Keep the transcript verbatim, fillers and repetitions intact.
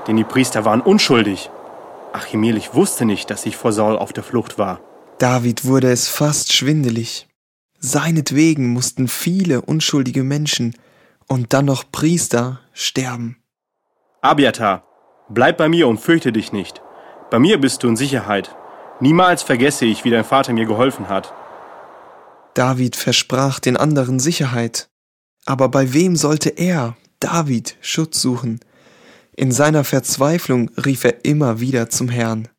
denn die Priester waren unschuldig. Achimelech wusste nicht, dass ich vor Saul auf der Flucht war. David wurde es fast schwindelig. Seinetwegen mussten viele unschuldige Menschen und dann noch Priester sterben. Abiathar, bleib bei mir und fürchte dich nicht. Bei mir bist du in Sicherheit. Niemals vergesse ich, wie dein Vater mir geholfen hat. David versprach den anderen Sicherheit. Aber bei wem sollte er, David, Schutz suchen? In seiner Verzweiflung rief er immer wieder zum Herrn.